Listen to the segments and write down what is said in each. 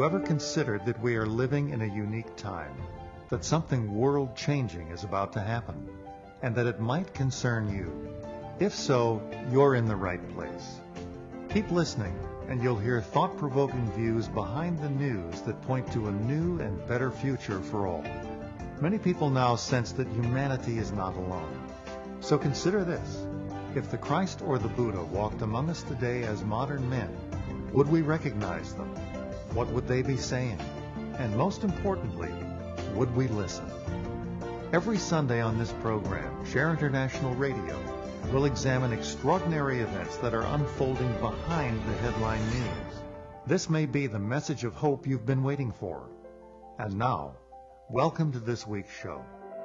ever considered that we are living in a unique time, that something world-changing is about to happen, and that it might concern you? If so, you're in the right place. Keep listening, and you'll hear thought-provoking views behind the news that point to a new and better future for all. Many people now sense that humanity is not alone. So consider this. If the Christ or the Buddha walked among us today as modern men, would we recognize them? What would they be saying? And most importantly, would we listen? Every Sunday on this program, Share International Radio, we'll examine extraordinary events that are unfolding behind the headline news. This may be the message of hope you've been waiting for. And now, welcome to this week's show.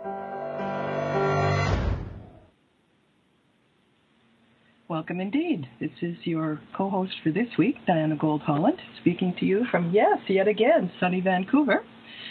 Welcome indeed. This is your co-host for this week, Diana Gold-Holland, speaking to you from, yet again, sunny Vancouver.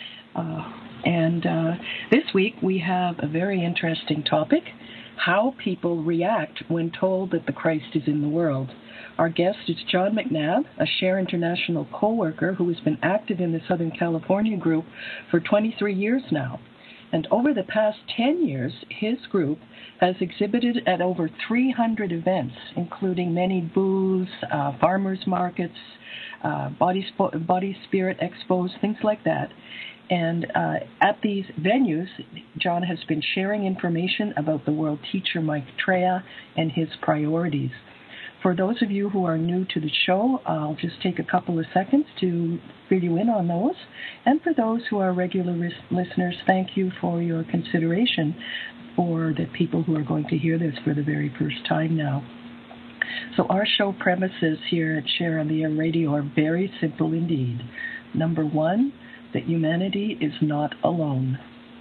This week we have a very interesting topic, how people react when told that the Christ is in the world. Our guest is John McNabb, a Share International co-worker who has been active in the Southern California group for 23 years now. And over the past 10 years, his group has exhibited at over 300 events, including many booths, farmers markets, body spirit expos, things like that. And at these venues, John has been sharing information about the world teacher Maitreya and his priorities. For those of you who are new to the show, I'll just take a couple of seconds to fill you in on those. And for those who are regular listeners, thank you for your consideration for the people who are going to hear this for the very first time now. So our show premises here at Share on the Air Radio are very simple indeed. Number one, that humanity is not alone.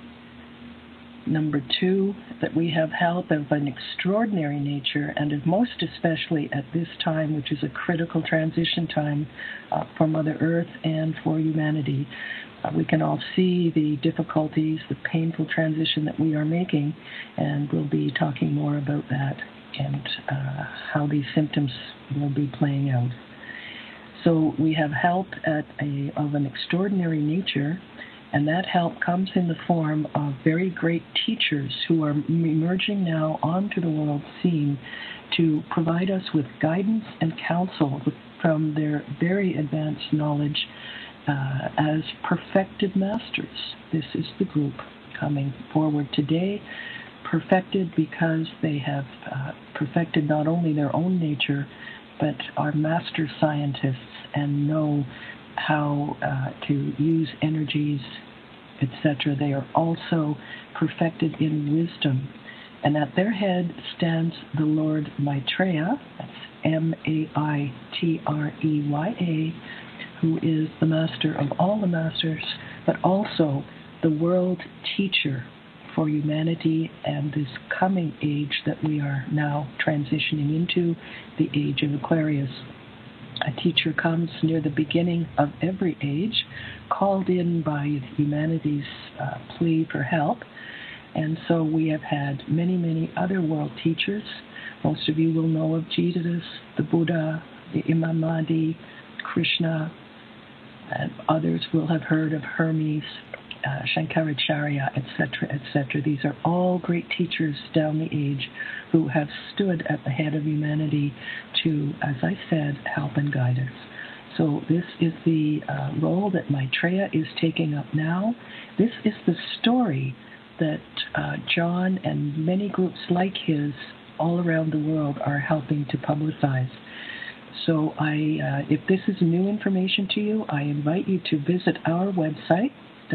Number two, that we have help of an extraordinary nature, and of most especially at this time, which is a critical transition time for Mother Earth and for humanity. We can all see the difficulties, the painful transition that we are making, and we'll be talking more about that and how these symptoms will be playing out. So we have help of an extraordinary nature, and that help comes in the form of very great teachers who are emerging now onto the world scene to provide us with guidance and counsel from their very advanced knowledge as perfected masters. This is the group coming forward today, perfected because they have perfected not only their own nature, but are master scientists and know how to use energies, etc. They are also perfected in wisdom. And at their head stands the Lord Maitreya, that's Maitreya, who is the master of all the masters, but also the world teacher for humanity and this coming age that we are now transitioning into, the age of Aquarius. A teacher comes near the beginning of every age, called in by humanity's plea for help. And so we have had many, many other world teachers. Most of you will know of Jesus, the Buddha, the Imam Mahdi, Krishna, and others will have heard of Hermes, Shankaracharya, etc., etc. These are all great teachers down the age who have stood at the head of humanity to, as I said, help and guide us. So this is the role that Maitreya is taking up now. This is the story that John and many groups like his all around the world are helping to publicize. So if this is new information to you, I invite you to visit our website,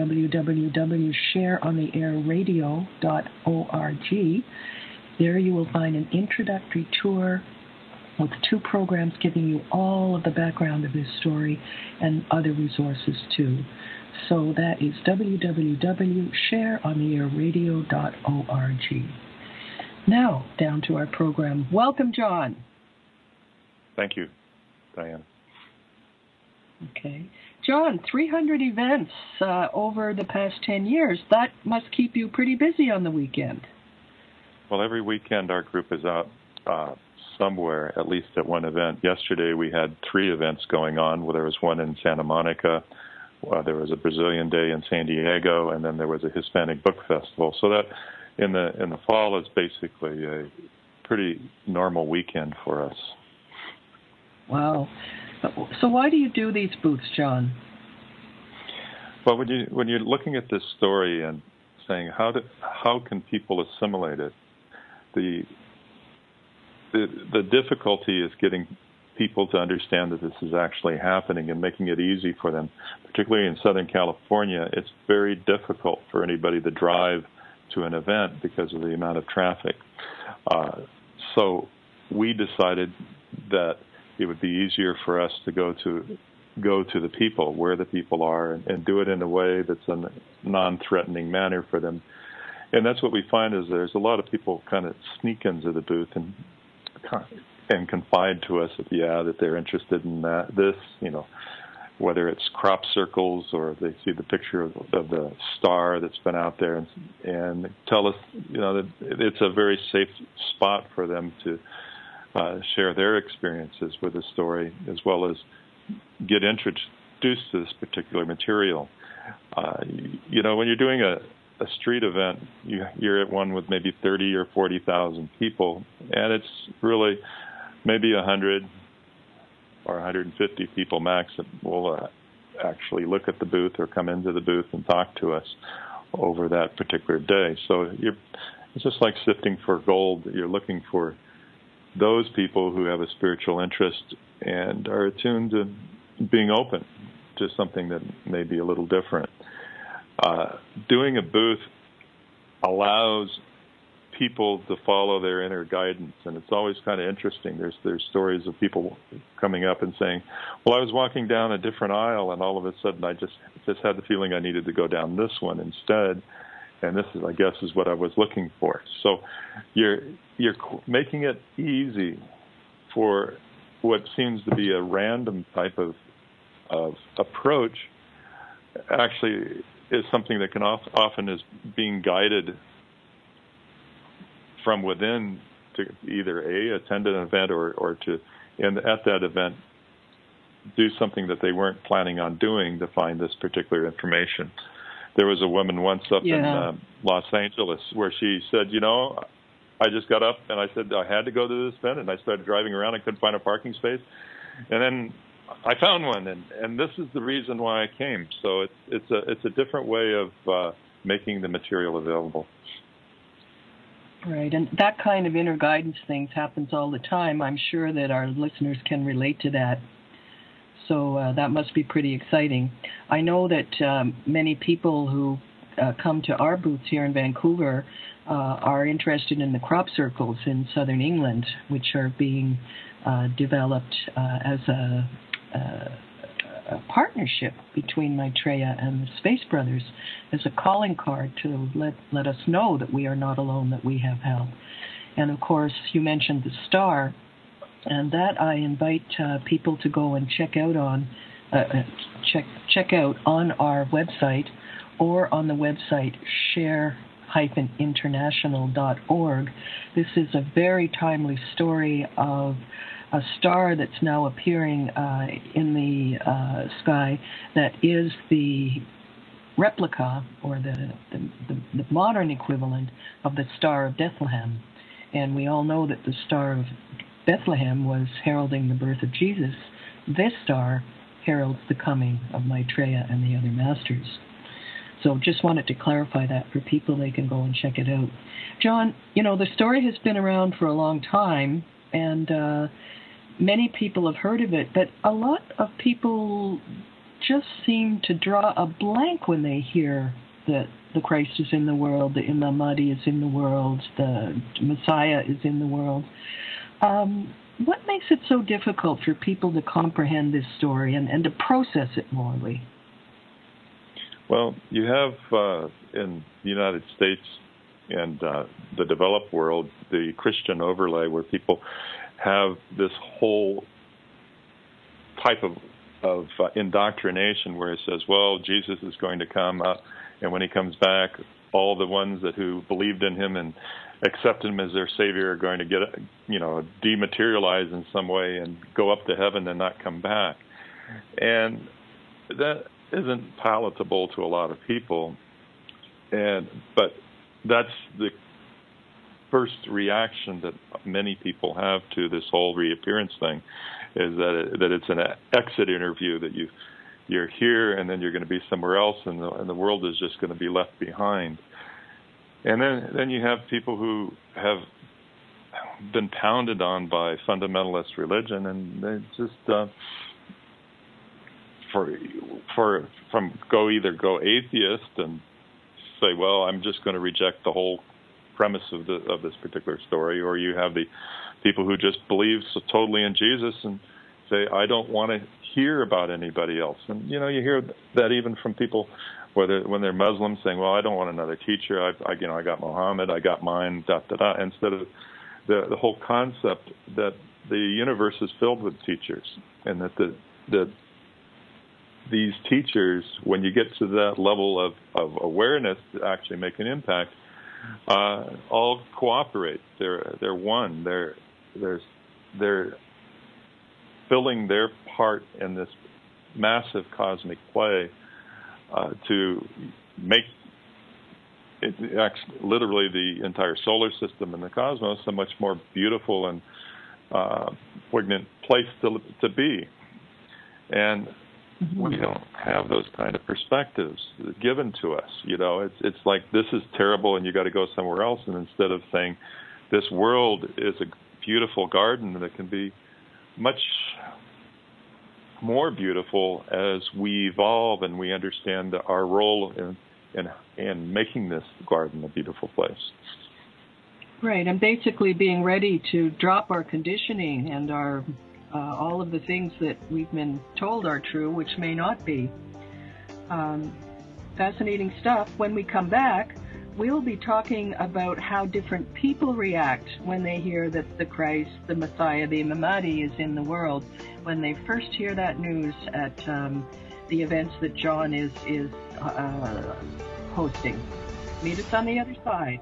www.shareontheairradio.org. There you will find an introductory tour with 2 programs giving you all of the background of this story and other resources too. So that is www.shareontheairradio.org. Now, down to our program. Welcome, John. Thank you, Diane. Okay. John, 300 events over the past 10 years. That must keep you pretty busy on the weekend. Well, every weekend our group is out somewhere, at least at one event. Yesterday we had 3 events going on. Well, there was one in Santa Monica, There was a Brazilian Day in San Diego, and then there was a Hispanic Book Festival. So that in the fall is basically a pretty normal weekend for us. Wow. So why do you do these booths, John? Well, when you're looking at this story and saying how can people assimilate it, the difficulty is getting people to understand that this is actually happening and making it easy for them. Particularly in Southern California, it's very difficult for anybody to drive to an event because of the amount of traffic. So we decided that it would be easier for us to go to the people, where the people are, and do it in a way that's a non-threatening manner for them. And that's what we find is there's a lot of people kind of sneak into the booth and confide to us that they're interested in this, whether it's crop circles or they see the picture of the star that's been out there and tell us, that it's a very safe spot for them to share their experiences with the story, as well as get introduced to this particular material. When you're doing a street event, you're at one with maybe 30 or 40,000 people, and it's really maybe 100 or 150 people max that will actually look at the booth or come into the booth and talk to us over that particular day. So it's just like sifting for gold. You're looking for those people who have a spiritual interest and are attuned to being open to something that may be a little different. Doing a booth allows people to follow their inner guidance, and it's always kind of interesting. There's stories of people coming up and saying, well, I was walking down a different aisle, and all of a sudden I just had the feeling I needed to go down this one instead, and this is, I guess, is what I was looking for. So you're making it easy for what seems to be a random type of approach actually is something that can often is being guided from within to either attend an event or to, and at that event, do something that they weren't planning on doing to find this particular information. There was a woman once up in Los Angeles where she said, I just got up and I said I had to go to this event, and I started driving around. I couldn't find a parking space, and then I found one, and this is the reason why I came. So it's a different way of making the material available. Right, and that kind of inner guidance things happens all the time. I'm sure that our listeners can relate to that. So that must be pretty exciting. I know that many people who come to our booths here in Vancouver are interested in the crop circles in southern England, which are being developed as a partnership between Maitreya and the Space Brothers, as a calling card to let us know that we are not alone, that we have help. And of course, you mentioned the star, and that I invite people to go and check out on our website, or on the website share-international.org. This is a very timely story of a star that's now appearing in the sky that is the replica, or the modern equivalent of the Star of Bethlehem. And we all know that the Star of Bethlehem was heralding the birth of Jesus. This star heralds the coming of Maitreya and the other masters. So just wanted to clarify that for people. They can go and check it out. John, the story has been around for a long time, and many people have heard of it, but a lot of people just seem to draw a blank when they hear that the Christ is in the world, the Imam Mahdi is in the world, the Messiah is in the world. What makes it so difficult for people to comprehend this story and to process it morally? Well, you have in the United States and the developed world the Christian overlay, where people have this whole type of indoctrination where it says, well, Jesus is going to come, and when he comes back, all the ones who believed in him and accepted him as their Savior are going to get, dematerialize in some way and go up to heaven and not come back. And isn't palatable to a lot of people, but that's the first reaction that many people have to this whole reappearance thing, is that it's an exit interview, that you're here and then you're going to be somewhere else, and the world is just going to be left behind. And then you have people who have been pounded on by fundamentalist religion, and they just either go atheist and say, well, I'm just going to reject the whole premise of this particular story, or you have the people who just believe so totally in Jesus and say, I don't want to hear about anybody else. And you hear that even from people when they're Muslims, saying, well, I don't want another teacher. I got Muhammad, I got mine, instead of the whole concept that the universe is filled with teachers, and that these teachers, when you get to that level of awareness to actually make an impact, all cooperate. They're one. They're filling their part in this massive cosmic play to make it literally the entire solar system and the cosmos a much more beautiful and poignant place to be. And we don't have those kind of perspectives given to us. It's like, this is terrible and you got to go somewhere else. And instead of saying, this world is a beautiful garden that can be much more beautiful as we evolve and we understand our role in making this garden a beautiful place. Right, and basically being ready to drop our conditioning and our all of the things that we've been told are true, which may not be. Fascinating stuff. When we come back, we'll be talking about how different people react when they hear that the Christ, the Messiah, the Mahdi is in the world, when they first hear that news at the events that John is hosting. Meet us on the other side.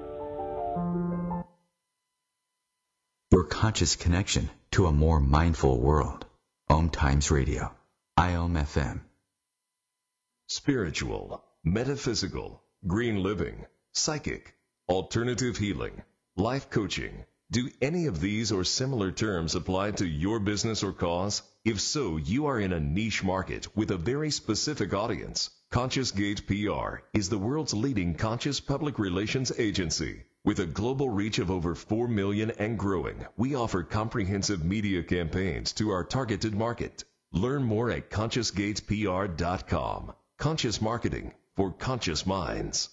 Your conscious connection to a more mindful world. Om Times Radio. IOM FM. Spiritual, metaphysical, green living, psychic, alternative healing, life coaching. Do any of these or similar terms apply to your business or cause? If so, you are in a niche market with a very specific audience. Conscious Gate PR is the world's leading conscious public relations agency. With a global reach of over 4 million and growing, we offer comprehensive media campaigns to our targeted market. Learn more at ConsciousGatesPR.com. Conscious marketing for conscious minds.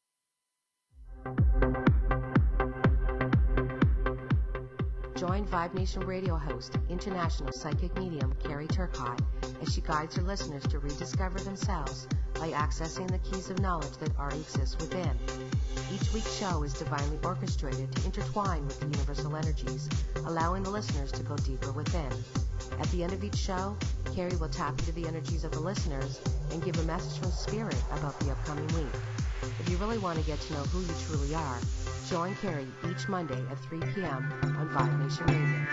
Join Vibe Nation radio host, international psychic medium Carrie Turcotte, as she guides her listeners to rediscover themselves by accessing the keys of knowledge that already exist within. Each week's show is divinely orchestrated to intertwine with the universal energies, allowing the listeners to go deeper within. At the end of each show, Carrie will tap into the energies of the listeners and give a message from Spirit about the upcoming week. If you really want to get to know who you truly are, join Carrie each Monday at 3 p.m. on Vibe Nation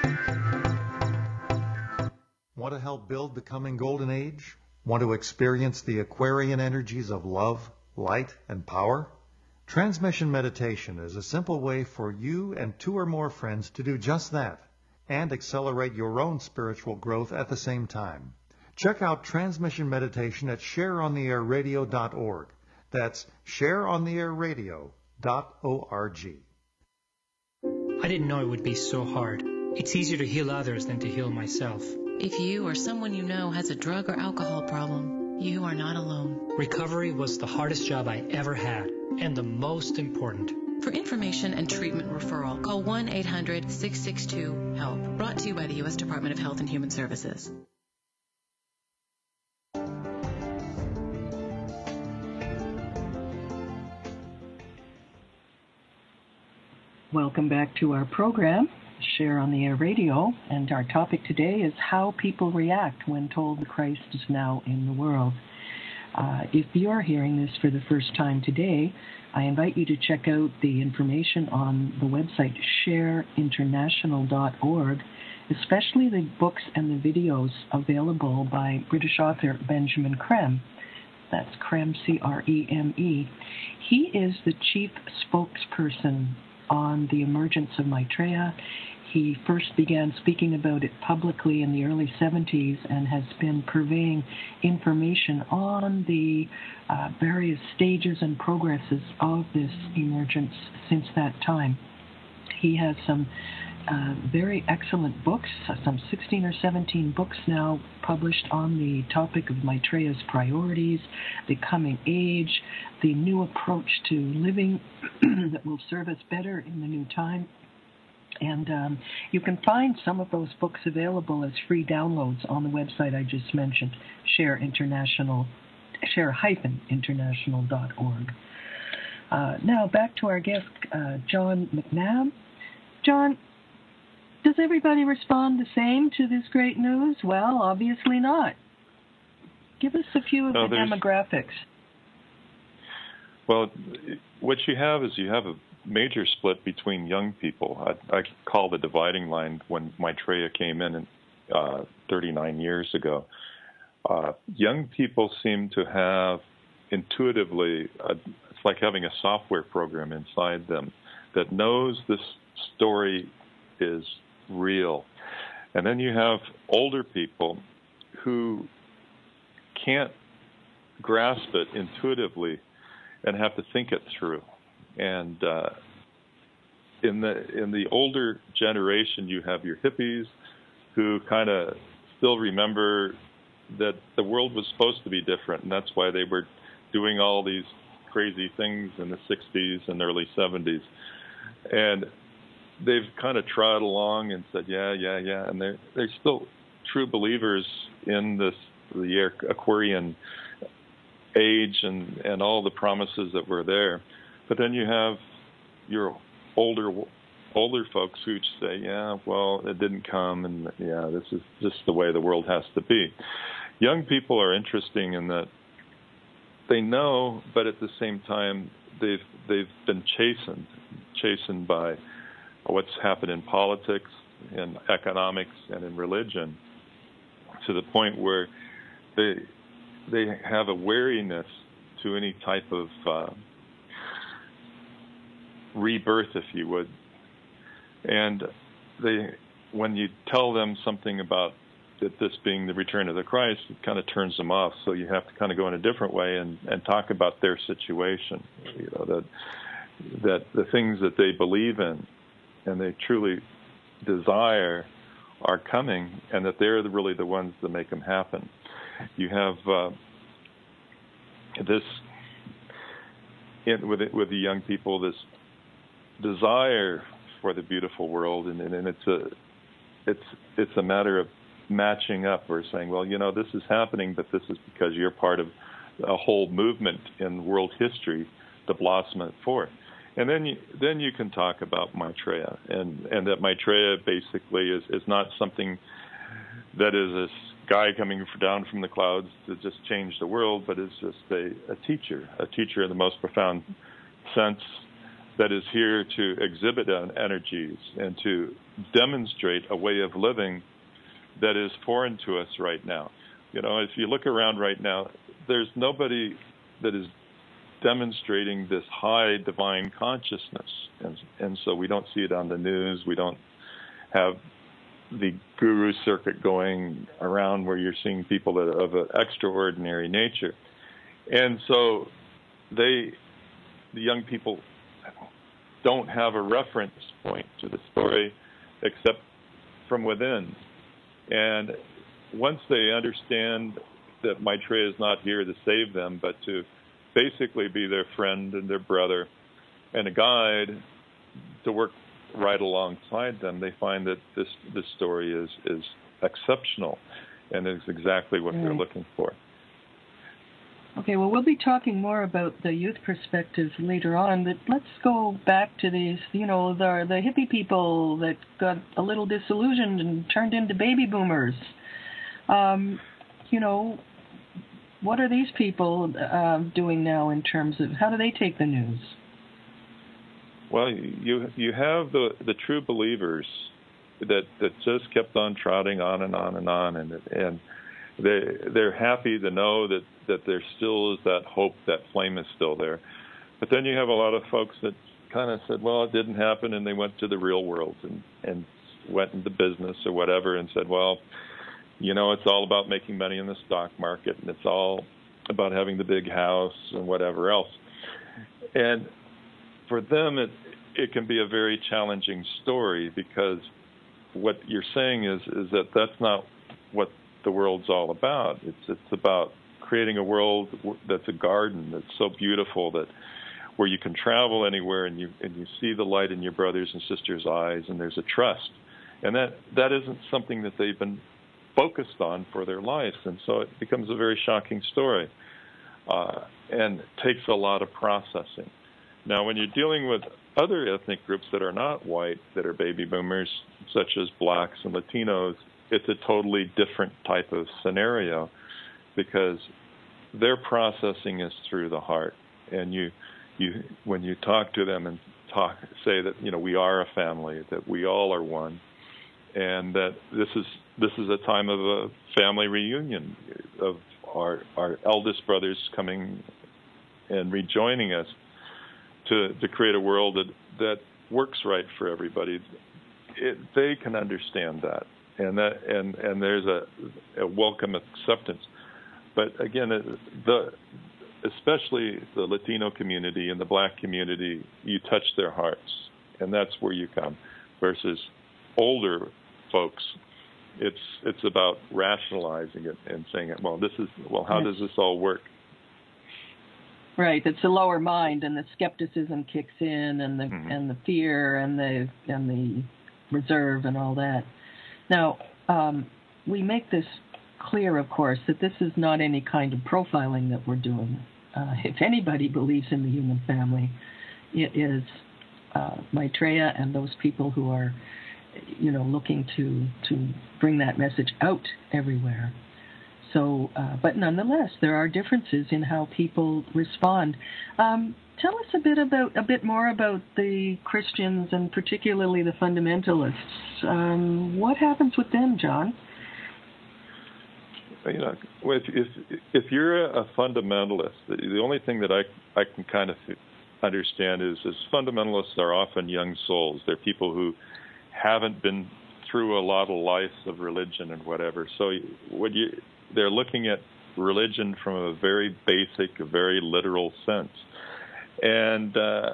Radio. Want to help build the coming golden age? Want to experience the Aquarian energies of love, light, and power? Transmission meditation is a simple way for you and 2 or more friends to do just that and accelerate your own spiritual growth at the same time. Check out Transmission Meditation at shareontheairradio.org. That's shareontheairradio.org. I didn't know it would be so hard. It's easier to heal others than to heal myself. If you or someone you know has a drug or alcohol problem, you are not alone. Recovery was the hardest job I ever had, and the most important. For information and treatment referral, call 1-800-662-HELP. Brought to you by the U.S. Department of Health and Human Services. Welcome back to our program, Share on the Air Radio, and our topic today is how people react when told the Christ is now in the world. If you're hearing this for the first time today, I invite you to check out the information on the website shareinternational.org especially the books and the videos available by British author Benjamin Creme. That's Creme, C-R-E-M-E. He is the chief spokesperson on the emergence of Maitreya. He first began speaking about it publicly in the early 70s and has been purveying information on the various stages and progresses of this emergence since that time. He has some very excellent books, some 16 or 17 books now published on the topic of Maitreya's priorities, the coming age, the new approach to living that will serve us better in the new time. And you can find some of those books available as free downloads on the website I just mentioned, share-international.org. Now back to our guest, John McNabb. John, does everybody respond the same to this great news? Well, obviously not. Give us a few of the demographics. Well, what you have is you have a major split between young people. I call the dividing line when Maitreya came in 39 years ago. Young people seem to have intuitively, it's like having a software program inside them that knows this story is real. And then you have older people who can't grasp it intuitively and have to think it through. And in the older generation, you have your hippies who kind of still remember that the world was supposed to be different, and that's why they were doing all these crazy things in the 60s and early 70s. And they've kind of trod along and said, yeah, and they're still true believers in the Aquarian age and all the promises that were there. But then you have your older folks who say, yeah, well, it didn't come, and yeah, this is just the way the world has to be. Young people are interesting in that they know, but at the same time, they've been chastened by what's happened in politics, in economics, and in religion, to the point where they have a wariness to any type of rebirth, if you would. And when you tell them something about that this being the return of the Christ, it kind of turns them off. So you have to kind of go in a different way and talk about their situation. You know, that the things that they believe in and they truly desire are coming, and that they're really the ones that make them happen. You have with the young people, this desire for the beautiful world, and it's a matter of matching up or saying, well, you know, this is happening, but this is because you're part of a whole movement in world history to blossom it forth. And then you can talk about Maitreya, and that Maitreya basically is not something that is this guy coming down from the clouds to just change the world, but is just a teacher in the most profound sense, that is here to exhibit energies and to demonstrate a way of living that is foreign to us right now. You know, if you look around right now, there's nobody that is demonstrating this high divine consciousness. And so we don't see it on the news. We don't have the guru circuit going around where you're seeing people that are of an extraordinary nature. And so the young people don't have a reference point to the story except from within. And once they understand that Maitreya is not here to save them, but to basically be their friend and their brother and a guide to work right alongside them, they find that this story is exceptional and is exactly what they're looking for. Okay, well, we'll be talking more about the youth perspective later on, but let's go back to these, you know, the hippie people that got a little disillusioned and turned into baby boomers. You know, what are these people doing now in terms of, how do they take the news? Well, you have the true believers that just kept on trotting on and on and on, and they're happy to know that there still is that hope, that flame is still there. But then you have a lot of folks that kind of said, well, it didn't happen, and they went to the real world and went into business or whatever and said, well, it's all about making money in the stock market, and it's all about having the big house and whatever else. And for them, it can be a very challenging story, because what you're saying is that that's not what the world's all about. It's about creating a world that's a garden that's so beautiful, that where you can travel anywhere and you see the light in your brothers and sisters' eyes, and there's a trust. And that isn't something that they've been focused on for their lives, and so it becomes a very shocking story, and takes a lot of processing. Now, when you're dealing with other ethnic groups that are not white, that are baby boomers, such as blacks and Latinos, it's a totally different type of scenario, because their processing is through the heart. And when you talk to them and say that we are a family, that we all are one, and that this is a time of a family reunion of our eldest brothers coming and rejoining us to create a world that works right for everybody. They can understand that, and there's a welcome acceptance. But again, especially the Latino community and the black community, you touch their hearts, and that's where you come. Versus older folks, it's about rationalizing it and saying, how does this all work? Right, it's the lower mind, and the skepticism kicks in, and the fear, and the reserve, and all that. Now, we make this clear, of course, that this is not any kind of profiling that we're doing. If anybody believes in the human family, it is Maitreya and those people who are, looking to bring that message out everywhere. So, but nonetheless, there are differences in how people respond. Tell us a bit more about the Christians, and particularly the fundamentalists. What happens with them, John? If you're a fundamentalist, the only thing that I can kind of understand is fundamentalists are often young souls. They're people who haven't been through a lot of lives of religion and whatever. So they're looking at religion from a very basic, a very literal sense. And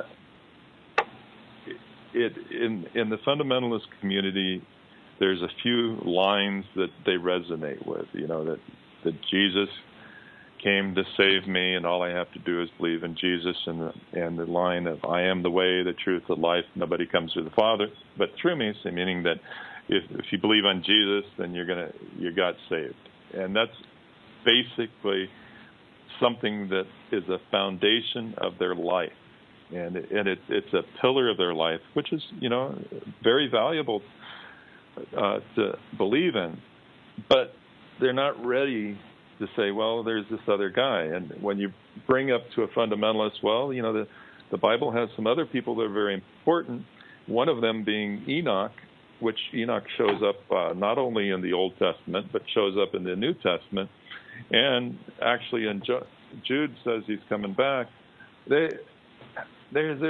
in the fundamentalist community, there's a few lines that they resonate with, that Jesus came to save me, and all I have to do is believe in Jesus, and the line of I am the way, the truth, the life, nobody comes to the Father but through me, so meaning that if you believe on Jesus, then you got saved. And that's basically something that is a foundation of their life, and it's a pillar of their life, which is very valuable to believe in, but they're not ready to say, well, there's this other guy. And when you bring up to a fundamentalist, well, the Bible has some other people that are very important, one of them being Enoch, which Enoch shows up not only in the Old Testament, but shows up in the New Testament. And actually, in Jude says he's coming back. There's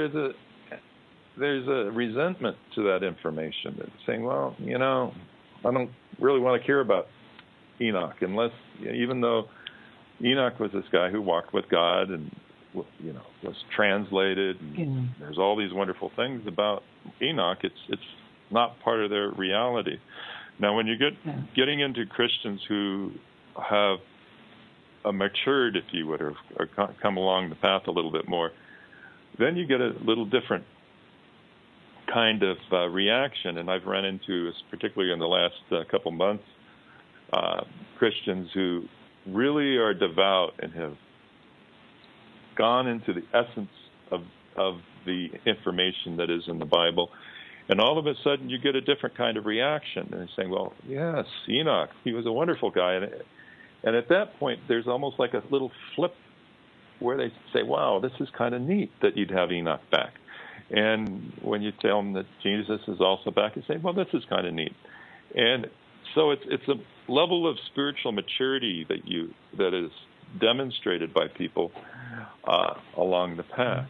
a resentment to that information. That's saying, well, I don't really want to care about Enoch unless, even though Enoch was this guy who walked with God and was translated. And there's all these wonderful things about Enoch. It's not part of their reality. Now, when you getting into Christians who have matured, if you would, or come along the path a little bit more, then you get a little different kind of reaction. And I've run into, particularly in the last couple months, Christians who really are devout and have gone into the essence of the information that is in the Bible. And all of a sudden, you get a different kind of reaction. And they're saying, well, yes, Enoch, he was a wonderful guy. And at that point, there's almost like a little flip where they say, wow, this is kind of neat that you'd have Enoch back. And when you tell them that Jesus is also back, you say, well, this is kind of neat. And so it's a level of spiritual maturity that is demonstrated by people along the path.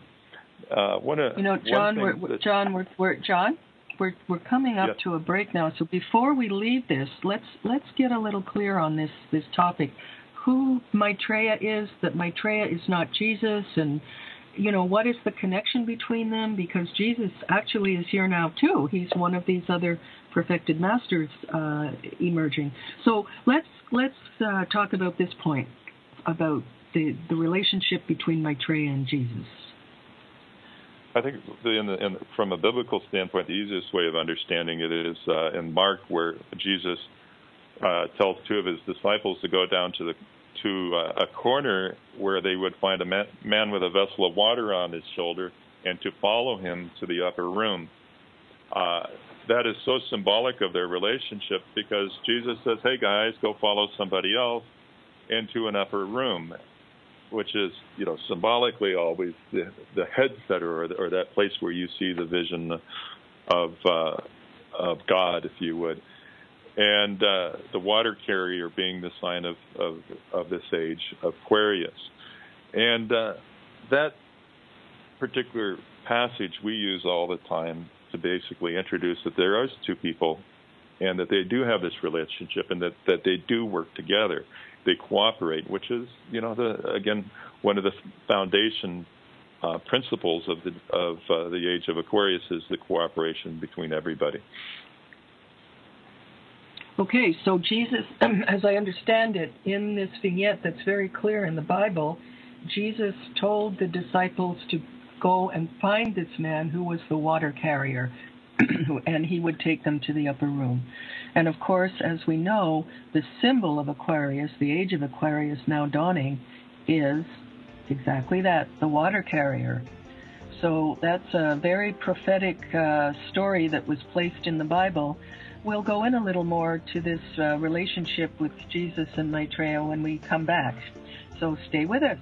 We're coming up to a break now. So before we leave this, let's get a little clear on this topic. Who Maitreya is, that Maitreya is not Jesus, and what is the connection between them? Because Jesus actually is here now too. He's one of these other perfected masters emerging. So let's talk about this point, about the relationship between Maitreya and Jesus. I think from a biblical standpoint, the easiest way of understanding it is in Mark, where Jesus tells two of his disciples to go down to a corner where they would find a man with a vessel of water on his shoulder and to follow him to the upper room. That is so symbolic of their relationship, because Jesus says, hey guys, go follow somebody else into an upper room, which is, symbolically always the head setter or that place where you see the vision of God, if you would. And the water carrier being the sign of this age, Aquarius. And that particular passage we use all the time to basically introduce that there are two people and that they do have this relationship and that they do work together. They cooperate, which is, again, one of the foundation principles of the age of Aquarius is the cooperation between everybody. Okay, so Jesus, as I understand it, in this vignette that's very clear in the Bible, Jesus told the disciples to go and find this man who was the water carrier, and he would take them to the upper room. And of course, as we know, the symbol of Aquarius, the age of Aquarius now dawning, is exactly that, the water carrier. So that's a very prophetic story that was placed in the Bible. We'll go in a little more to this relationship with Jesus and Maitreya when we come back. So stay with us.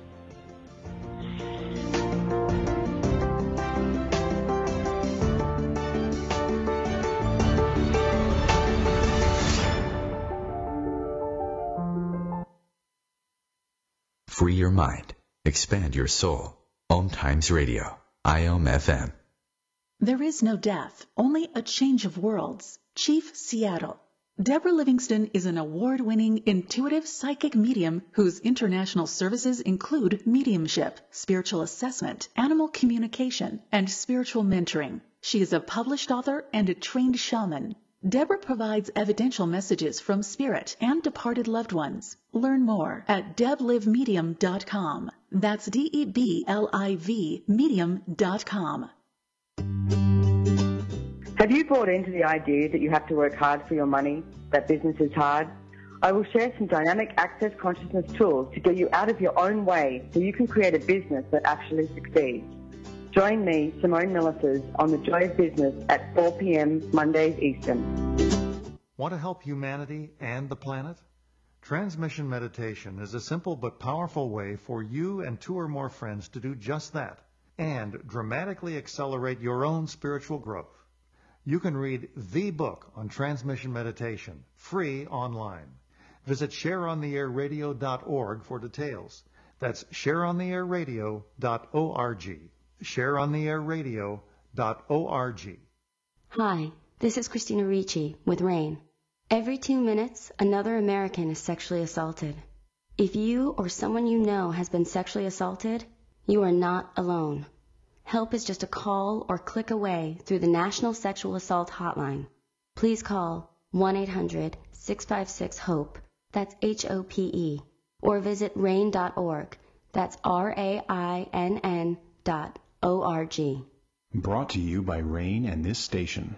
Free your mind. Expand your soul. Om Times Radio. IOM FM. There is no death, only a change of worlds. Chief Seattle. Deborah Livingston is an award-winning intuitive psychic medium whose international services include mediumship, spiritual assessment, animal communication, and spiritual mentoring. She is a published author and a trained shaman. Deborah provides evidential messages from spirit and departed loved ones. Learn more at deblivemedium.com. That's DEBLIV medium.com. Have you bought into the idea that you have to work hard for your money, that business is hard? I will share some dynamic access consciousness tools to get you out of your own way so you can create a business that actually succeeds. Join me, Simone Millisers, on The Joy of Business at 4 p.m. Mondays Eastern. Want to help humanity and the planet? Transmission meditation is a simple but powerful way for you and 2 or more friends to do just that and dramatically accelerate your own spiritual growth. You can read the book on transmission meditation, free online. Visit shareontheairradio.org for details. That's shareontheairradio.org. shareontheairradio.org. Hi, this is Christina Ricci with RAIN. Every 2 minutes, another American is sexually assaulted. If you or someone you know has been sexually assaulted, you are not alone. Help is just a call or click away through the National Sexual Assault Hotline. Please call 1-800-656-HOPE, that's HOPE, or visit RAIN.org, that's RAINN.org. Brought to you by RAIN and this station.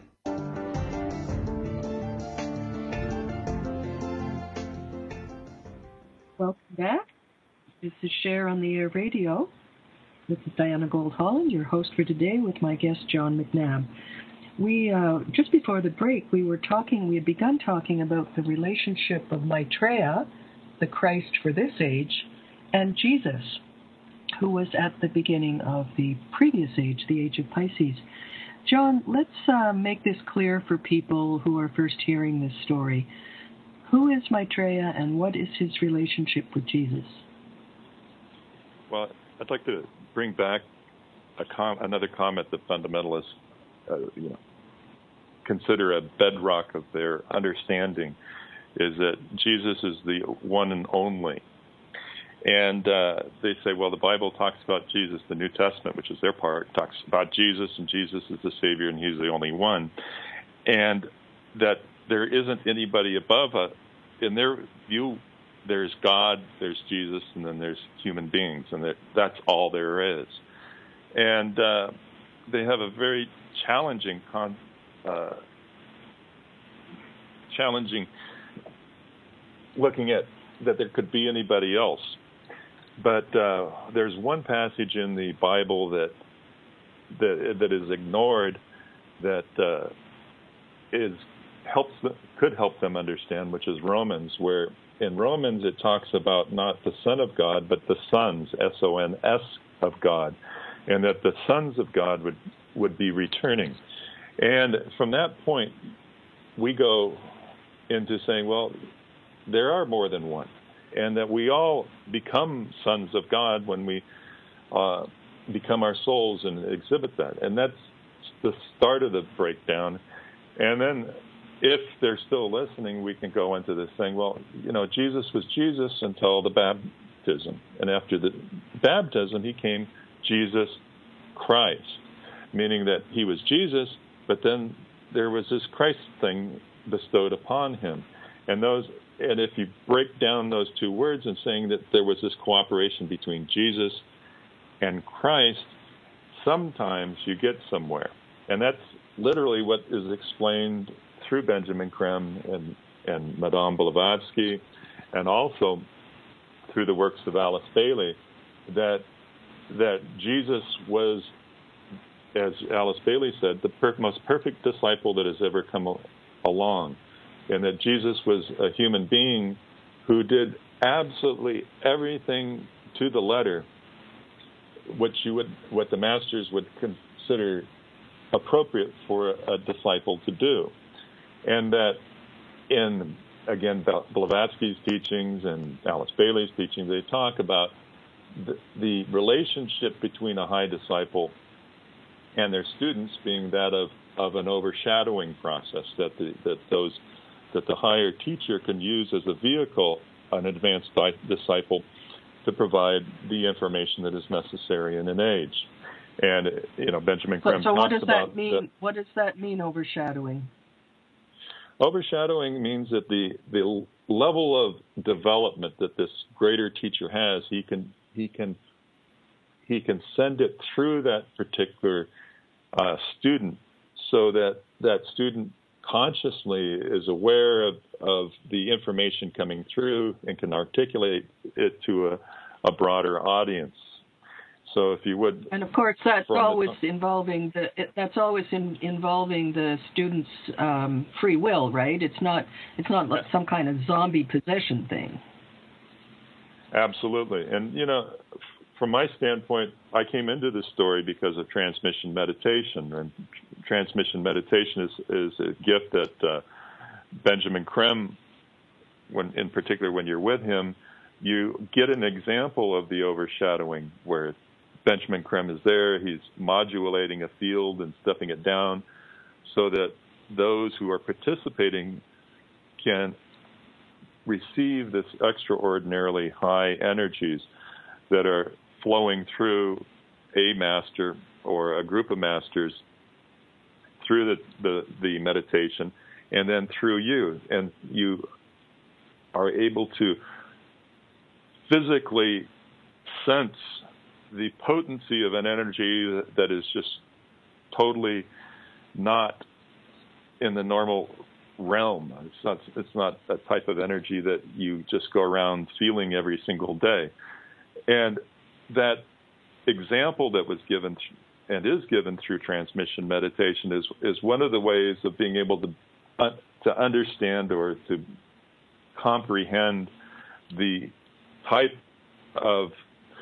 Welcome back. This is Share on the Air Radio. This is Diana Gold-Holland, your host for today, with my guest, John McNabb. We, just before the break, we had begun talking about the relationship of Maitreya, the Christ for this age, and Jesus, who was at the beginning of the previous age, the age of Pisces. John, let's make this clear for people who are first hearing this story. Who is Maitreya, and what is his relationship with Jesus? Well, I'd like to bring back another comment that fundamentalists consider a bedrock of their understanding, is that Jesus is the one and only. And they say, well, the Bible talks about Jesus. The New Testament, which is their part, talks about Jesus, and Jesus is the Savior, and he's the only one. And that there isn't anybody above us. In their view, there's God, there's Jesus, and then there's human beings, and that's all there is. And they have a very challenging looking at that there could be anybody else. But there's one passage in the Bible that is ignored that could help them understand, which is Romans, where in Romans it talks about not the Son of God, but the sons, S-O-N-S, of God, and that the sons of God would be returning. And from that point, we go into saying, well, there are more than one, and that we all become sons of God when we become our souls and exhibit that. And that's the start of the breakdown. And then if they're still listening, we can go into this thing, well, Jesus was Jesus until the baptism. And after the baptism, he came Jesus Christ, meaning that he was Jesus, but then there was this Christ thing bestowed upon him. And if you break down those two words and saying that there was this cooperation between Jesus and Christ, sometimes you get somewhere. And that's literally what is explained through Benjamin Creme and Madame Blavatsky, and also through the works of Alice Bailey, that Jesus was, as Alice Bailey said, the most perfect disciple that has ever come along. And that Jesus was a human being who did absolutely everything to the letter, what the masters would consider appropriate for a disciple to do. And that in, again, Blavatsky's teachings and Alice Bailey's teachings, they talk about the relationship between a high disciple and their students being that of an overshadowing process, that the higher teacher can use as a vehicle an advanced disciple to provide the information that is necessary in an age. And Benjamin Creme talks about. So what does that mean? What does that mean, overshadowing? Overshadowing means that the level of development that this greater teacher has, he can send it through that particular student, so that student consciously is aware of the information coming through and can articulate it to a broader audience. So if you would, and of course that's always involving the student's free will, right? It's not like some kind of zombie possession thing. Absolutely, and from my standpoint, I came into this story because of transmission meditation, and transmission meditation is a gift that Benjamin Creme, in particular when you're with him, you get an example of the overshadowing where Benjamin Creme is there, he's modulating a field and stepping it down so that those who are participating can receive this extraordinarily high energies that are flowing through a master or a group of masters through the meditation, and then through you. And you are able to physically sense the potency of an energy that is just totally not in the normal realm. It's not a type of energy that you just go around feeling every single day. And that example that was given and is given through transmission meditation is one of the ways of being able to understand or to comprehend the type of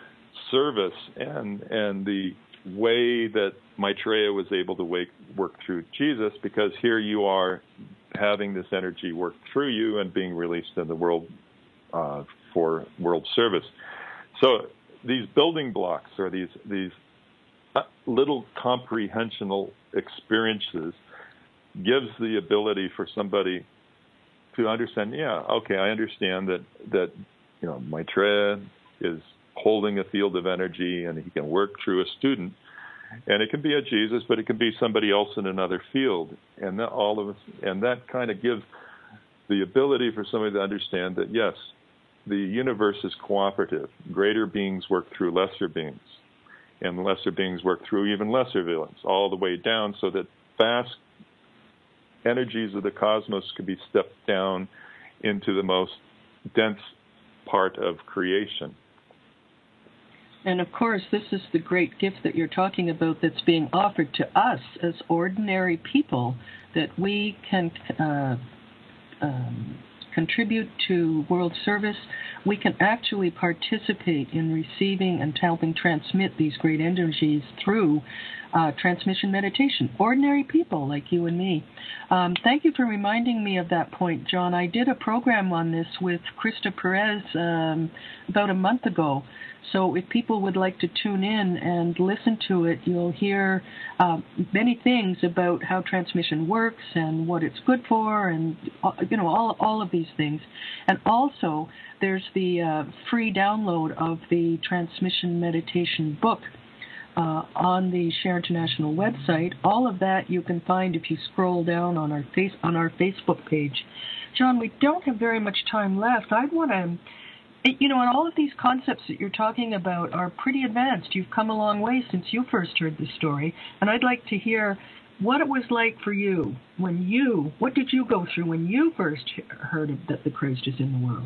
service and the way that Maitreya was able to work through Jesus, because here you are having this energy work through you and being released in the world for world service. So these building blocks, or these little comprehensional experiences, gives the ability for somebody to understand, I understand that Maitreya is holding a field of energy and he can work through a student. And it can be a Jesus, but it can be somebody else in another field. And that kind of gives the ability for somebody to understand that, yes, the universe is cooperative. Greater beings work through lesser beings, and lesser beings work through even lesser beings, all the way down, so that vast energies of the cosmos can be stepped down into the most dense part of creation. And of course, this is the great gift that you're talking about that's being offered to us as ordinary people, that we can contribute to world service. We can actually participate in receiving and helping transmit these great energies through transmission meditation. Ordinary people like you and me. Thank you for reminding me of that point, John. I did a program on this with Krista Perez about a month ago. So if people would like to tune in and listen to it, you'll hear many things about how transmission works and what it's good for, and all of these things. And also, there's the free download of the transmission meditation book on the Share International website. All of that you can find if you scroll down on our Facebook page. John, we don't have very much time left. I'd want to. And all of these concepts that you're talking about are pretty advanced. You've come a long way since you first heard the story, and I'd like to hear what it was like for you what did you go through when you first heard that the Christ is in the world?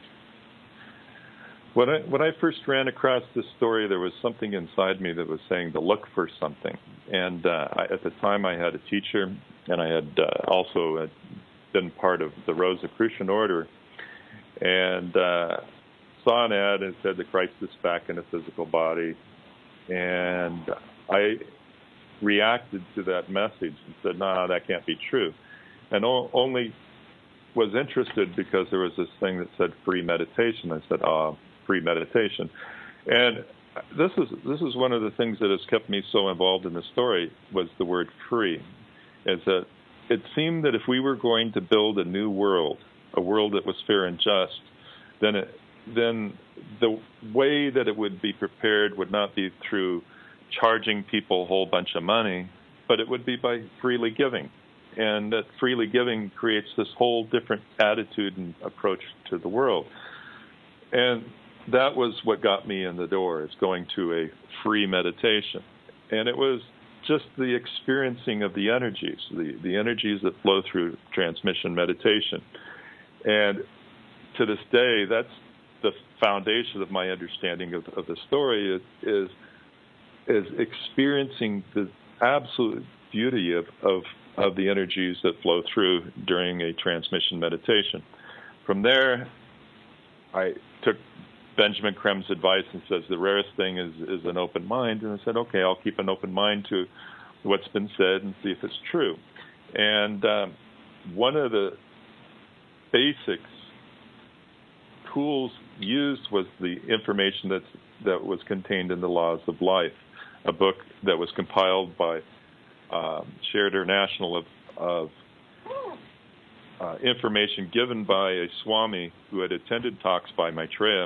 When I first ran across this story, there was something inside me that was saying to look for something. And at the time, I had a teacher, and I had also been part of the Rosicrucian Order, and saw an ad and said the Christ is back in a physical body. And I reacted to that message and said, no, that can't be true. And only was interested because there was this thing that said free meditation. I said, free meditation. And this is one of the things that has kept me so involved in the story, was the word free. Is that it seemed that if we were going to build a new world, a world that was fair and just, then the way that it would be prepared would not be through charging people a whole bunch of money, but it would be by freely giving. And that freely giving creates this whole different attitude and approach to the world. And that was what got me in the door, is going to a free meditation. And it was just the experiencing of the energies, the energies that flow through transmission meditation. And to this day, that's the foundation of my understanding of the story, is experiencing the absolute beauty of the energies that flow through during a transmission meditation. From there, I took Benjamin Krem's advice and says the rarest thing is an open mind. And I said, okay, I'll keep an open mind to what's been said and see if it's true. And one of the basics tools used was the information that was contained in the Laws of Life, a book that was compiled by Share International of information given by a Swami who had attended talks by Maitreya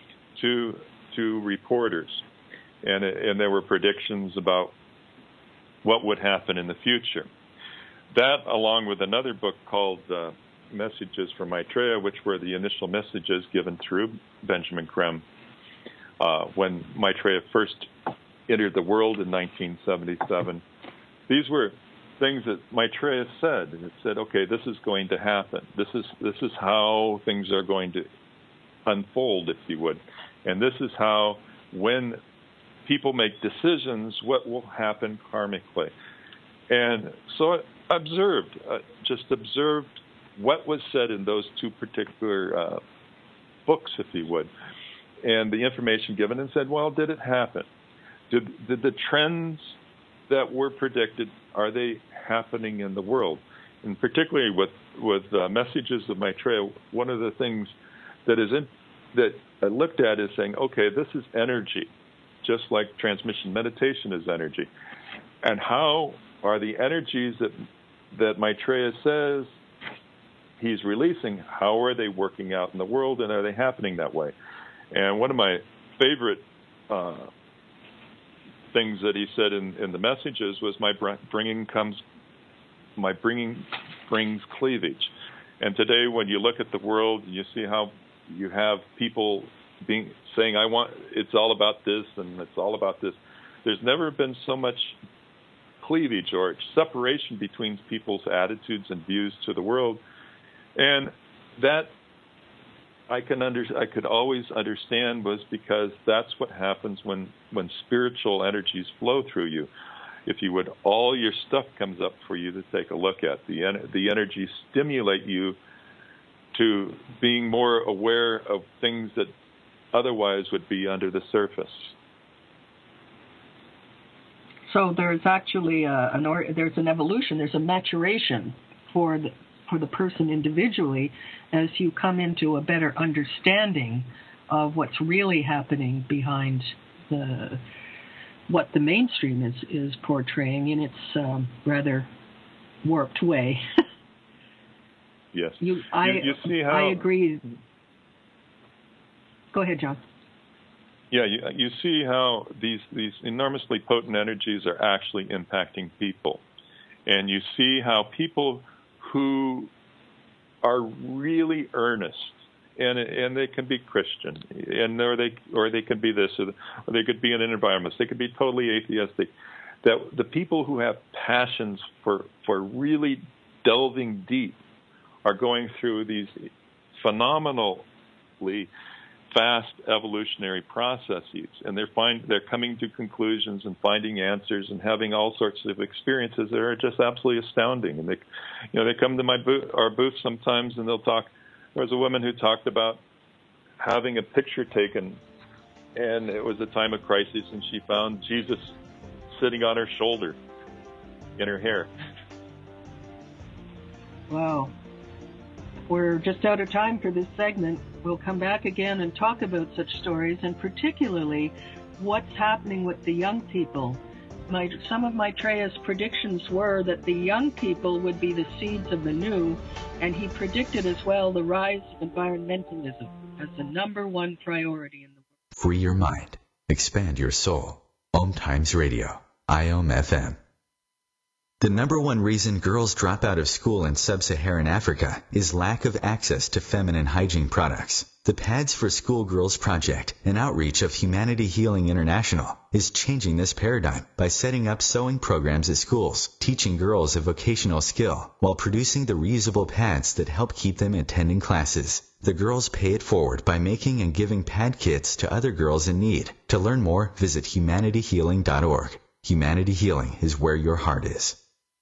to reporters. And there were predictions about what would happen in the future. That, along with another book called Messages from Maitreya, which were the initial messages given through Benjamin Krem when Maitreya first entered the world in 1977. These were things that Maitreya said, and it said, okay, this is going to happen. This is how things are going to unfold, if you would. And this is how, when people make decisions, what will happen karmically. And so I observed what was said in those two particular books, if you would. and the information given and said, well, did it happen? Did the trends that were predicted, are they happening in the world? And particularly with messages of Maitreya, one of the things that I looked at is saying, okay, this is energy, just like transmission meditation is energy. And how are the energies that Maitreya says he's releasing, how are they working out in the world, and are they happening that way? And one of my favorite things that he said in the messages was, my bringing brings cleavage. And today, when you look at the world, you see how you have people saying, it's all about this and it's all about this. There's never been so much cleavage or separation between people's attitudes and views to the world. And that I could always understand was because that's what happens when spiritual energies flow through you. If you would, all your stuff comes up for you to take a look at. The energies stimulate you to being more aware of things that otherwise would be under the surface. So there's actually there's an evolution, there's a maturation for the person individually as you come into a better understanding of what's really happening behind what the mainstream is portraying in its rather warped way. Yes. I see how I agree. Go ahead, John. Yeah, you see how these enormously potent energies are actually impacting people. And you see how people who are really earnest, and they can be Christian, or they could be this, or they could be in an environment, they could be totally atheistic. That the people who have passions for really delving deep are going through these phenomenally fast evolutionary processes, and they're coming to conclusions and finding answers and having all sorts of experiences that are just absolutely astounding. And they come to our booth sometimes, and they'll talk. There was a woman who talked about having a picture taken, and it was a time of crisis, and she found Jesus sitting on her shoulder in her hair. Wow. We're just out of time for this segment. We'll come back again and talk about such stories, and particularly what's happening with the young people. Some of Maitreya's predictions were that the young people would be the seeds of the new, and he predicted as well the rise of environmentalism as the #1 priority in the world. Free your mind. Expand your soul. Om Times Radio. IOM FM. The #1 reason girls drop out of school in sub-Saharan Africa is lack of access to feminine hygiene products. The Pads for Schoolgirls Project, an outreach of Humanity Healing International, is changing this paradigm by setting up sewing programs at schools, teaching girls a vocational skill, while producing the reusable pads that help keep them attending classes. The girls pay it forward by making and giving pad kits to other girls in need. To learn more, visit humanityhealing.org. Humanity Healing is where your heart is.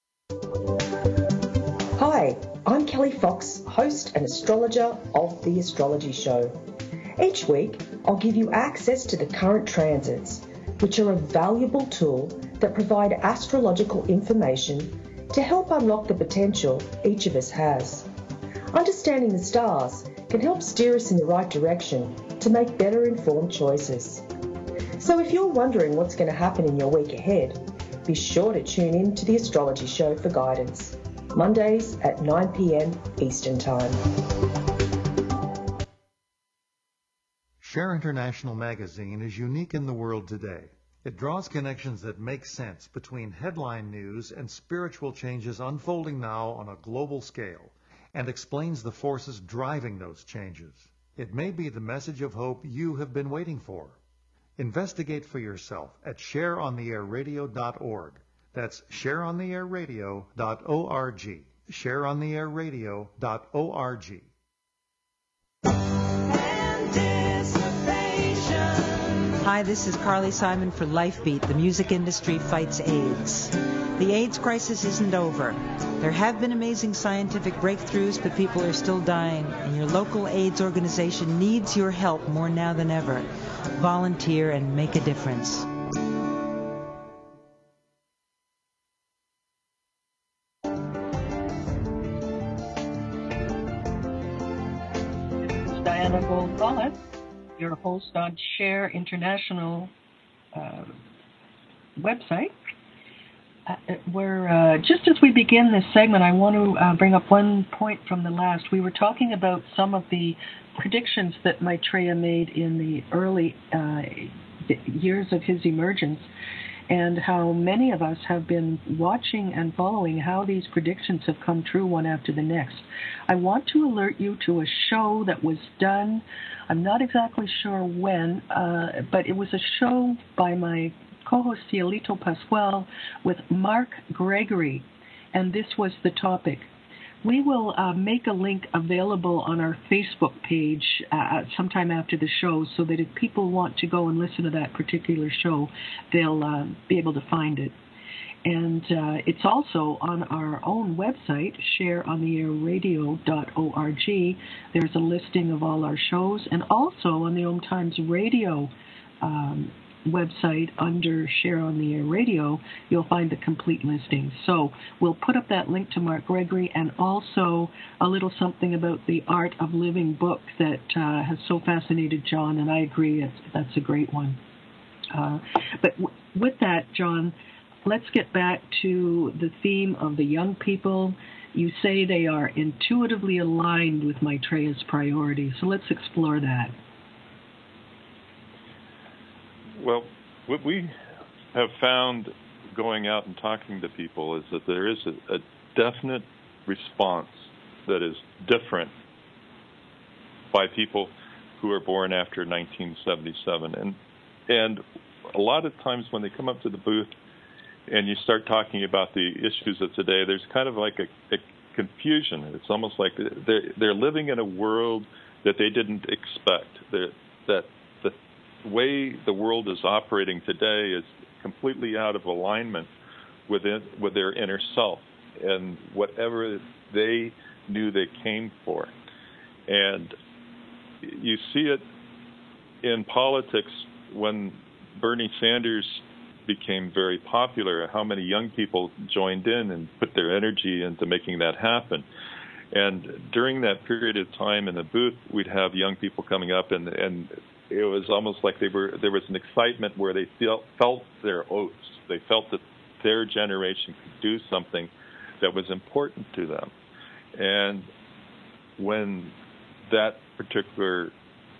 Hi, I'm Kelly Fox, host and astrologer of The Astrology Show. Each week, I'll give you access to the current transits, which are a valuable tool that provide astrological information to help unlock the potential each of us has. Understanding the stars can help steer us in the right direction to make better informed choices. So if you're wondering what's going to happen in your week ahead, be sure to tune in to The Astrology Show for guidance, Mondays at 9 p.m. Eastern Time. Share International Magazine is unique in the world today. It draws connections that make sense between headline news and spiritual changes unfolding now on a global scale, and explains the forces driving those changes. It may be the message of hope you have been waiting for. Investigate for yourself at shareontheairradio.org. That's shareontheairradio.org. Shareontheairradio.org. Hi, this is Carly Simon for LifeBeat. The music industry fights AIDS. The AIDS crisis isn't over. There have been amazing scientific breakthroughs, but people are still dying, and your local AIDS organization needs your help more now than ever. Volunteer and make a difference. This is Diana Gold-Wallace, your host on Share International website. Just as we begin this segment, I want to bring up one point from the last. We were talking about some of the predictions that Maitreya made in the early years of his emergence, and how many of us have been watching and following how these predictions have come true one after the next. I want to alert you to a show that was done, I'm not exactly sure when, but it was a show by my co-host Cielito Pascual with Mark Gregory, and this was the topic. We will make a link available on our Facebook page sometime after the show, so that if people want to go and listen to that particular show, they'll be able to find it. And it's also on our own website, shareontheairradio.org. There's a listing of all our shows, and also on the Om Times Radio website under Share on the Air Radio, you'll find the complete listing. So we'll put up that link to Mark Gregory, and also a little something about the Art of Living book that has so fascinated John, and I agree that's a great one. But with that, John, let's get back to the theme of the young people. You say they are intuitively aligned with Maitreya's priorities, so let's explore that. Well, what we have found going out and talking to people is that there is a definite response that is different by people who are born after 1977. And a lot of times when they come up to the booth and you start talking about the issues of today, there's kind of like a confusion. It's almost like they're living in a world that they didn't expect. That the way the world is operating today is completely out of alignment with their inner self and whatever they knew they came for. And you see it in politics when Bernie Sanders became very popular, how many young people joined in and put their energy into making that happen. And during that period of time in the booth, we'd have young people coming up, and it was almost like there was an excitement where they felt their oats. They felt that their generation could do something that was important to them. And when that particular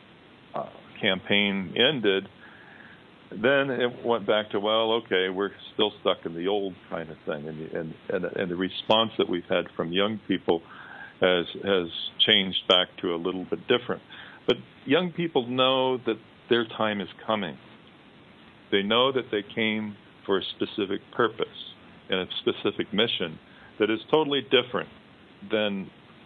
campaign ended, then it went back to, well, okay, we're still stuck in the old kind of thing. And the response that we've had from young people has changed back to a little bit different. But young people know that their time is coming. They know that they came for a specific purpose and a specific mission that is totally different than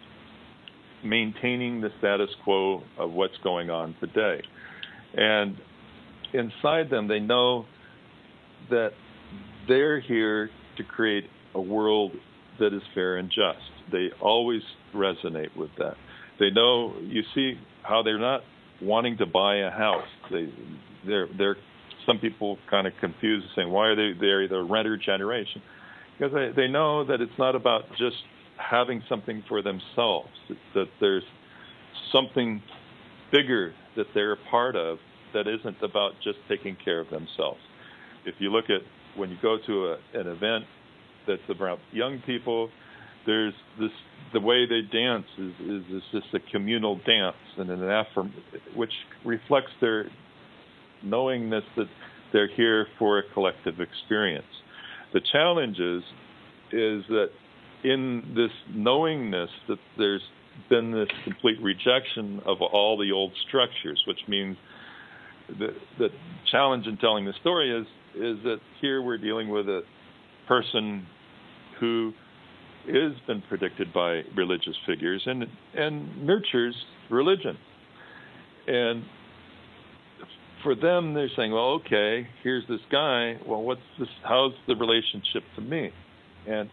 maintaining the status quo of what's going on today. And inside them, they know that they're here to create a world that is fair and just. They always resonate with that. They know, you see how they're not wanting to buy a house. They're some people kind of confused, saying, why are they're the renter generation? Because they know that it's not about just having something for themselves. It's that there's something bigger that they're a part of that isn't about just taking care of themselves. If you look at when you go to an event that's about young people, there's this, the way they dance is just a communal dance and which reflects their knowingness that they're here for a collective experience. The challenge is that in this knowingness that there's been this complete rejection of all the old structures, which means the challenge in telling the story is that here we're dealing with a person who has been predicted by religious figures and nurtures religion. And for them, they're saying, well, okay, here's this guy. Well, what's this? How's the relationship to me? And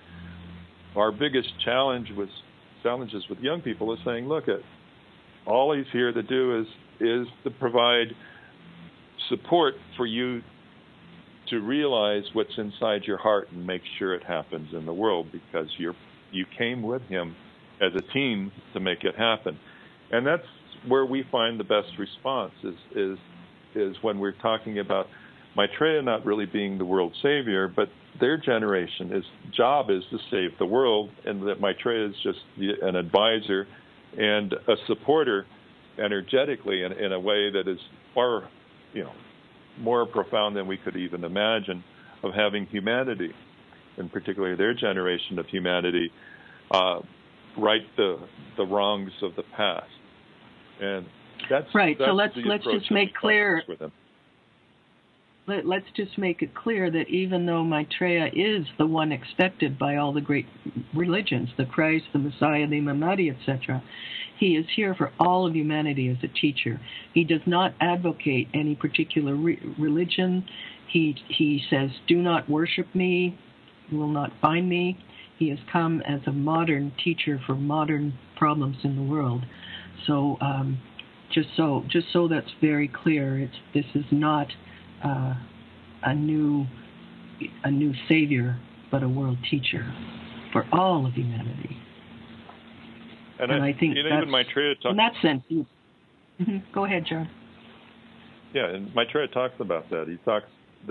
our biggest challenges with young people is saying, look, all he's here to do is to provide support for you to realize what's inside your heart and make sure it happens in the world, because you came with him as a team to make it happen. And that's where we find the best response is when we're talking about Maitreya not really being the world savior, but their generation job is to save the world, and that Maitreya is just an advisor and a supporter energetically in a way that is far, more profound than we could even imagine, of having humanity, and particularly their generation of humanity, right the wrongs of the past. And that's right. That's so let's just make clear. Let's just make it clear that even though Maitreya is the one expected by all the great religions, the Christ, the Messiah, the Mahdi, etc., he is here for all of humanity as a teacher. He does not advocate any particular religion. He says, do not worship me, you will not find me. He has come as a modern teacher for modern problems in the world. So just so that's very clear, this is not a new savior, but a world teacher for all of humanity. And I think even Maitreya talks in that sense. Go ahead, John. Yeah, and Maitreya talks about that. He talks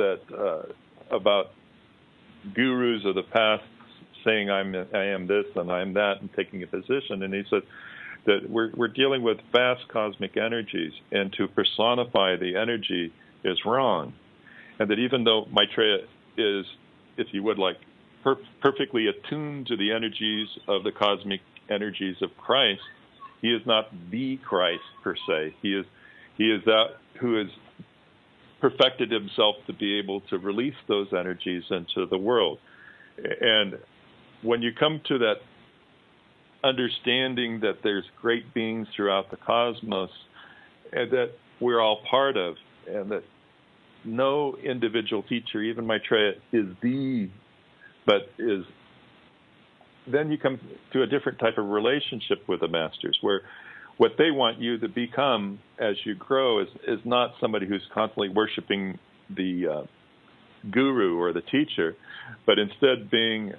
about gurus of the past saying I am this and I am that, and taking a position. And he said that we're dealing with vast cosmic energies, and to personify the energy is wrong. And that even though Maitreya is, if you would, like perfectly attuned to the energies of the cosmic energies of Christ, he is not the Christ per se. He is that who has perfected himself to be able to release those energies into the world. And when you come to that understanding that there's great beings throughout the cosmos, and that we're all part of, and that no individual teacher, even Maitreya, then you come to a different type of relationship with the masters, where what they want you to become as you grow is not somebody who's constantly worshiping the guru or the teacher, but instead being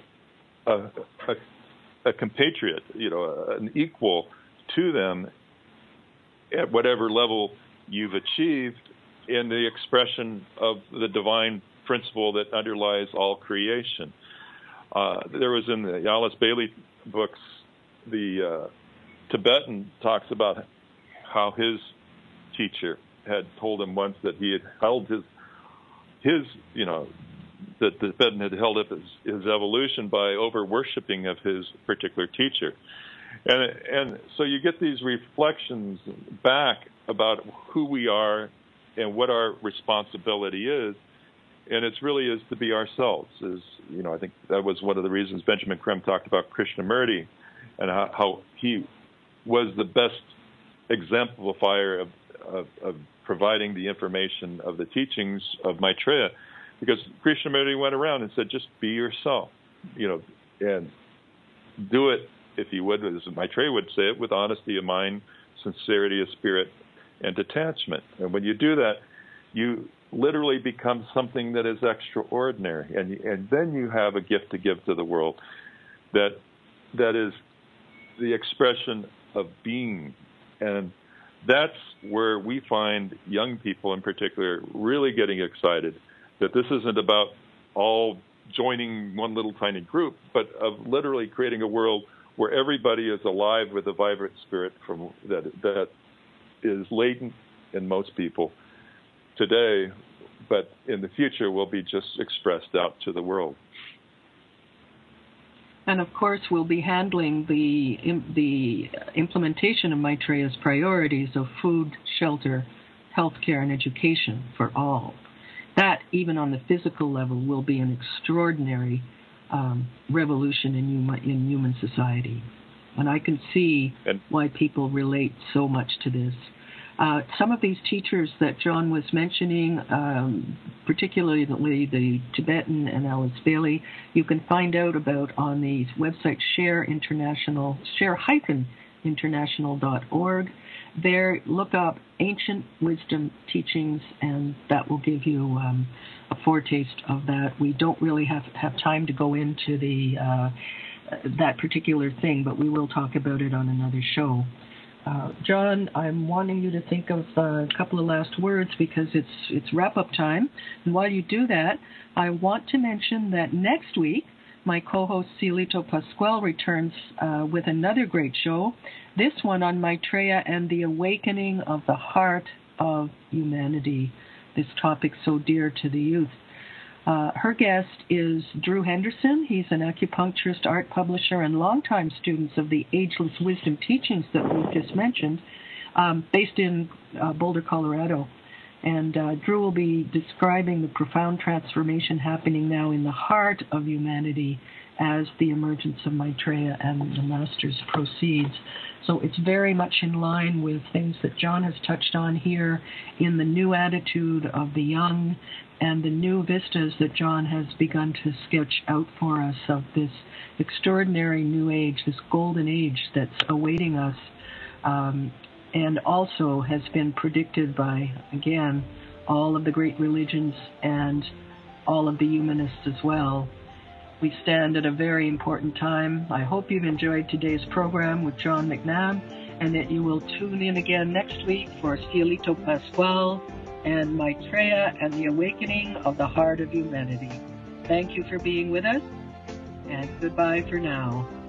a compatriot, an equal to them at whatever level you've achieved in the expression of the divine principle that underlies all creation. There was in the Alice Bailey books, the Tibetan talks about how his teacher had told him once that he had held that the Tibetan had held up his evolution by over-worshipping of his particular teacher. And so you get these reflections back about who we are and what our responsibility is. And it really is to be ourselves. I think that was one of the reasons Benjamin Creme talked about Krishnamurti and how he was the best exemplifier of providing the information of the teachings of Maitreya, because Krishnamurti went around and said, just be yourself, and do it, if you would, as Maitreya would say it, with honesty of mind, sincerity of spirit, and detachment. And when you do that, you literally become something that is extraordinary, and then you have a gift to give to the world that is the expression of being. And that's where we find young people in particular really getting excited, that this isn't about all joining one little tiny group, but of literally creating a world where everybody is alive with a vibrant spirit that is latent in most people today, but in the future will be just expressed out to the world. And of course, we'll be handling the implementation of Maitreya's priorities of food, shelter, healthcare, and education for all. That, even on the physical level, will be an extraordinary revolution in human society. And I can see why people relate so much to this. Some of these teachers that John was mentioning, particularly the Tibetan and Alice Bailey, you can find out about on the website share-international.org. There, look up Ancient Wisdom Teachings, and that will give you a foretaste of that. We don't really have time to go into that particular thing, but we will talk about it on another show. John, I'm wanting you to think of a couple of last words because it's wrap-up time. And while you do that, I want to mention that next week, my co-host Cielito Pascual returns with another great show, this one on Maitreya and the awakening of the heart of humanity, this topic so dear to the youth. Her guest is Drew Henderson. He's an acupuncturist, art publisher, and longtime student of the Ageless Wisdom teachings that we've just mentioned, based in Boulder, Colorado. And Drew will be describing the profound transformation happening now in the heart of humanity as the emergence of Maitreya and the Masters proceeds. So it's very much in line with things that John has touched on here in the new attitude of the young and the new vistas that John has begun to sketch out for us of this extraordinary new age, this golden age that's awaiting us, and also has been predicted by, again, all of the great religions and all of the humanists as well. We stand at a very important time. I hope you've enjoyed today's program with John McNabb, and that you will tune in again next week for Cielito Pascual and Maitreya and the awakening of the heart of humanity. Thank you for being with us, and goodbye for now.